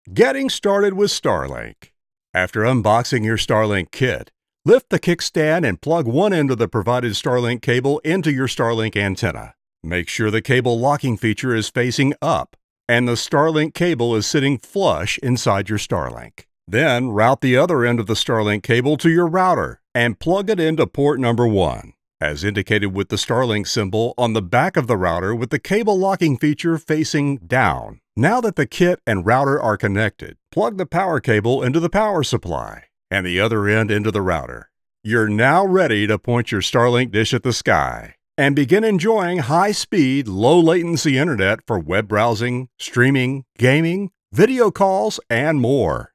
Getting started with Starlink. After unboxing your Starlink kit, lift the kickstand and plug one end of the provided Starlink cable into your Starlink antenna. Make sure the cable locking feature is facing up and the Starlink cable is sitting flush inside your Starlink. Then route the other end of the Starlink cable to your router and plug it into port number 1, as indicated with the Starlink symbol on the back of the router with the cable locking feature facing down. Now that the kit and router are connected, plug the power cable into the power supply and the other end into the router. You're now ready to point your Starlink dish at the sky and begin enjoying high-speed, low-latency internet for web browsing, streaming, gaming, video calls, and more.